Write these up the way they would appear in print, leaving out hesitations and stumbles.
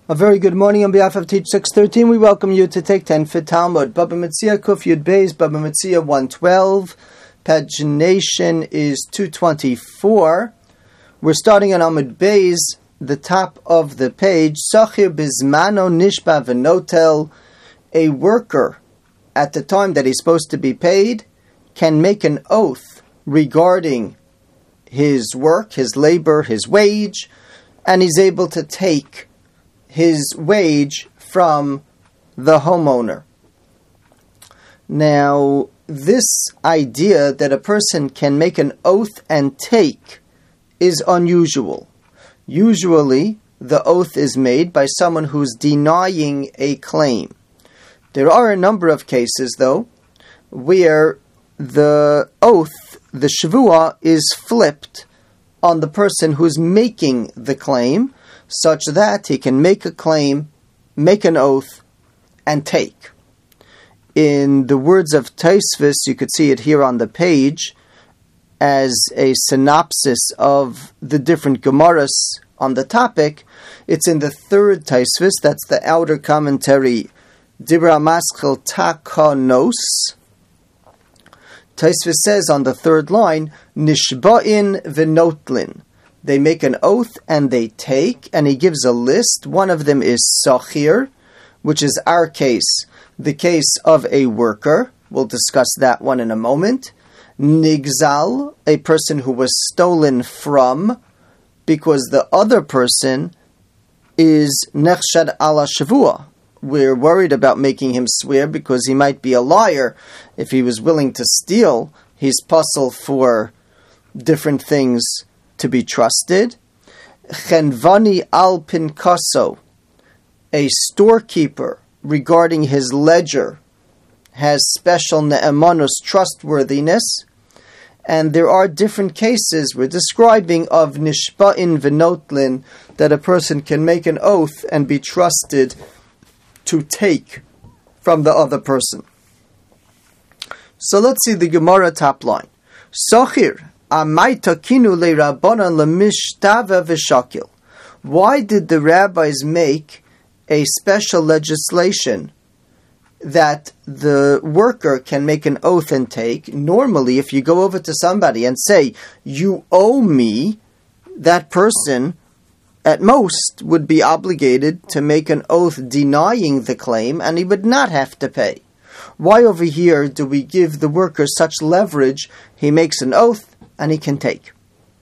A very good morning on behalf of Teach 613. We welcome you to take 10 for Talmud. Baba Metzia Kuf Yud Beis, Baba Metzia 112. Pagination is 224. We're starting on Amud Beis, the top of the page. Sachir Bizmano Nishba Venotel. A worker, at the time that he's supposed to be paid, can make an oath regarding his work, his labor, his wage, and he's able to take his wage from the homeowner. Now, this idea that a person can make an oath and take is unusual. Usually, the oath is made by someone who's denying a claim. There are a number of cases, though, where the oath, the shvuah, is flipped on the person who's making the claim, such that he can make a claim, make an oath, and take. In the words of Tosfos, you could see it here on the page as a synopsis of the different Gemaras on the topic. It's in the third Tosfos, that's the outer commentary, Dibra Maschil Takanos. Tosfos says on the third line, Nishba'in v'notlin. They make an oath and they take, and he gives a list. One of them is Sachir, which is our case, the case of a worker. We'll discuss that one in a moment. Nigzal, a person who was stolen from, because the other person is Nechshad ala Shavua. We're worried about making him swear because he might be a liar. If he was willing to steal, he's puzzled for different things to be trusted. Chenvani al pinkaso, a storekeeper regarding his ledger, has special ne'emanus, trustworthiness. And there are different cases we're describing of nishba'in v'notlin, that a person can make an oath and be trusted to take from the other person. So let's see the Gemara top line. Sachir Why did the rabbis make a special legislation that the worker can make an oath and take? Normally, if you go over to somebody and say, you owe me, that person at most would be obligated to make an oath denying the claim, and he would not have to pay. Why over here do we give the worker such leverage? He makes an oath and he can take.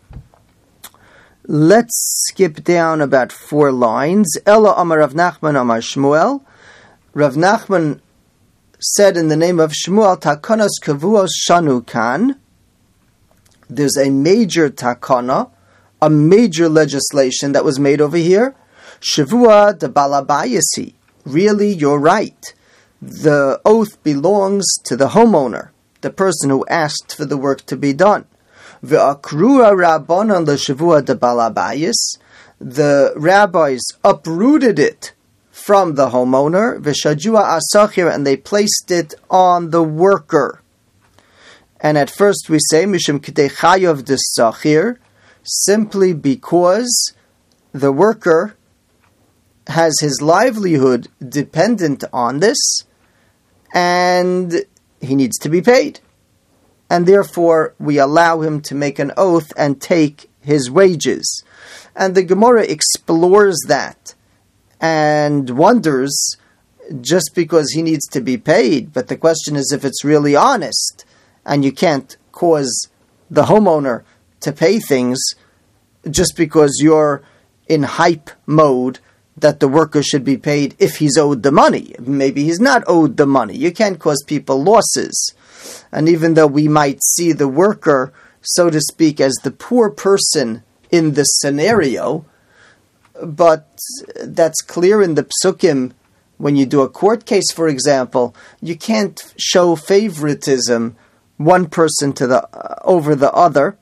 Let's skip down about 4 lines. Ella Amar Rav Nachman Amar Shmuel. Rav Nachman said in the name of Shmuel, Takanos Kavuos Shanu Kan. There's a major takana, a major legislation that was made over here. Shavua de Balabayasi. Really, you're right. The oath belongs to the homeowner, the person who asked for the work to be done. Ve'akrua rabbanon l'shavua de balabayis. The rabbis uprooted it from the homeowner. Ve'shajua asachir, and they placed it on the worker. And at first we say mishum k'dei chayav de sachir, simply because the worker has his livelihood dependent on this, and he needs to be paid. And therefore, we allow him to make an oath and take his wages. And the Gemara explores that and wonders, just because he needs to be paid, but the question is if it's really honest, and you can't cause the homeowner to pay things just because you're in hype mode that the worker should be paid if he's owed the money. Maybe he's not owed the money. You can't cause people losses. And even though we might see the worker, so to speak, as the poor person in the scenario, but that's clear in the psukim. When you do a court case, for example, you can't show favoritism, one person over the other.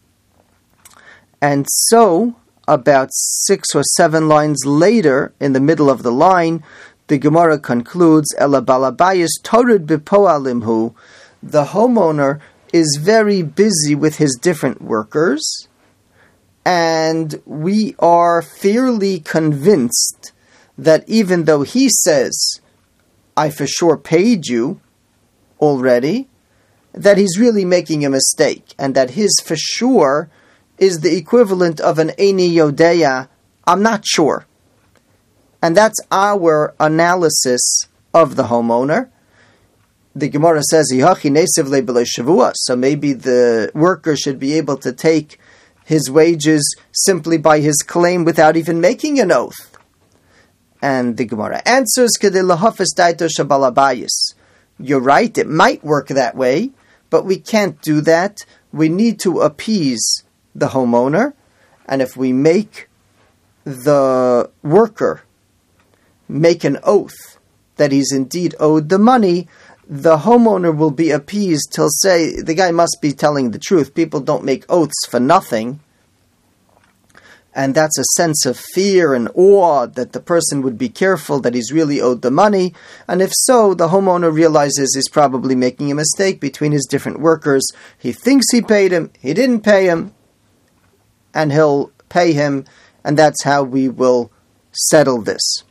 And so, about 6 or 7 lines later, in the middle of the line, the Gemara concludes, Ela balabayis torid bipoalimhu. The homeowner is very busy with his different workers, and we are fairly convinced that even though he says, I for sure paid you already, that he's really making a mistake, and that his for sure is the equivalent of an Eini Yodeya, I'm not sure. And that's our analysis of the homeowner. The Gemara says, so maybe the worker should be able to take his wages simply by his claim without even making an oath. And the Gemara answers, you're right, it might work that way, but we can't do that. We need to appease the homeowner, and if we make the worker make an oath that he's indeed owed the money, the homeowner will be appeased. He'll say, the guy must be telling the truth. People don't make oaths for nothing. And that's a sense of fear and awe that the person would be careful that he's really owed the money. And if so, the homeowner realizes he's probably making a mistake between his different workers. He thinks he paid him, he didn't pay him, and he'll pay him, and that's how we will settle this.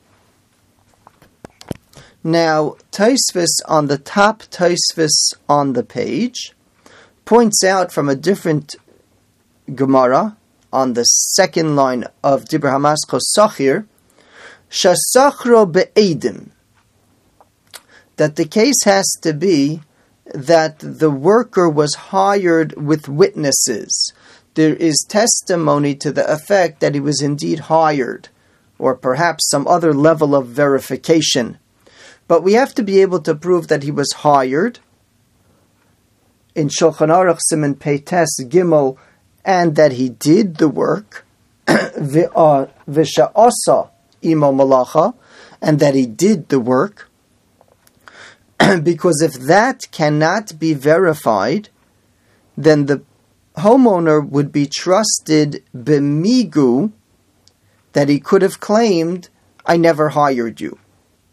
Now, Tosfos on the top, Tosfos on the page, points out from a different Gemara, on the second line of Dibur Hamaskos Sachir, Shasachro be'edim, that the case has to be that the worker was hired with witnesses. There is testimony to the effect that he was indeed hired, or perhaps some other level of verification. But we have to be able to prove that he was hired. In Shulchan Aruch Siman Peites Gimel, and that he did the work, v'sha'asa imo malacha, and that he did the work, because if that cannot be verified, then the homeowner would be trusted b'migu, that he could have claimed, I never hired you.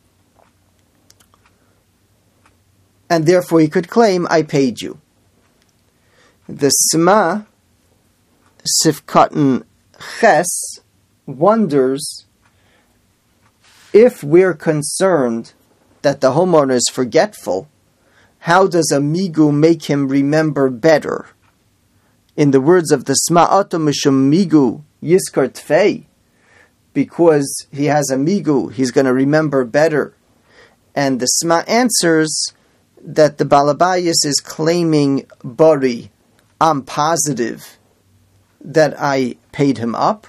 And therefore he could claim, I paid you. The Sma Sifkatan Ches wonders if we're concerned that the homeowner is forgetful, how does a migu make him remember better? In the words of the Sma Ato Mishum Migu Yiskar Tfei, because he has a migu, he's going to remember better. And the Sma answers that the Balabayas is claiming Bari, I'm positive that I paid him up,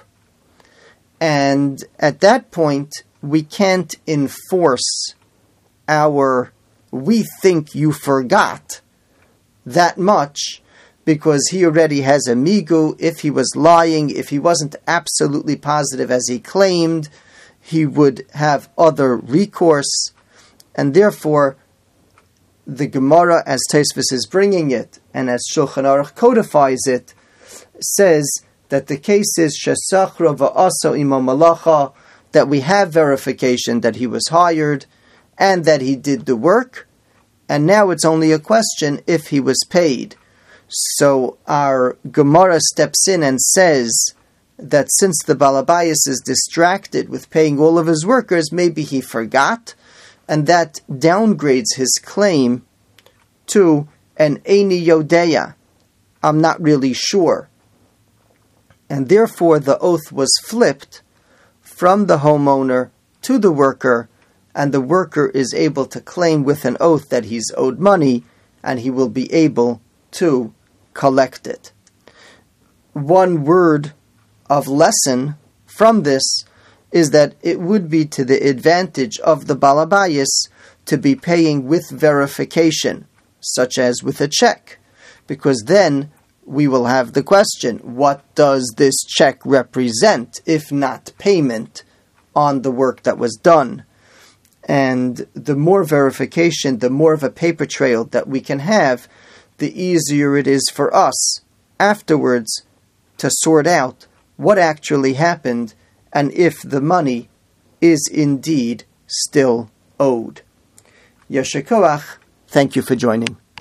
and at that point we can't enforce our we think you forgot that much, because he already has a migu. If he was lying, if he wasn't absolutely positive as he claimed, he would have other recourse, and therefore the Gemara, as Tosfos is bringing it, and as Shulchan Aruch codifies it, says that the case is shesachro va'aso imo malacha, that we have verification that he was hired and that he did the work, and now it's only a question if he was paid. So our Gemara steps in and says that since the Balabayas is distracted with paying all of his workers, maybe he forgot, and that downgrades his claim to an Eini Yodeya, I'm not really sure. And therefore the oath was flipped from the homeowner to the worker, and the worker is able to claim with an oath that he's owed money, and he will be able to collect it. One word of lesson from this is that it would be to the advantage of the Balabayas to be paying with verification, such as with a check, because then we will have the question, what does this check represent, if not payment on the work that was done? And the more verification, the more of a paper trail that we can have, the easier it is for us afterwards to sort out what actually happened and if the money is indeed still owed. Yasher koach, thank you for joining.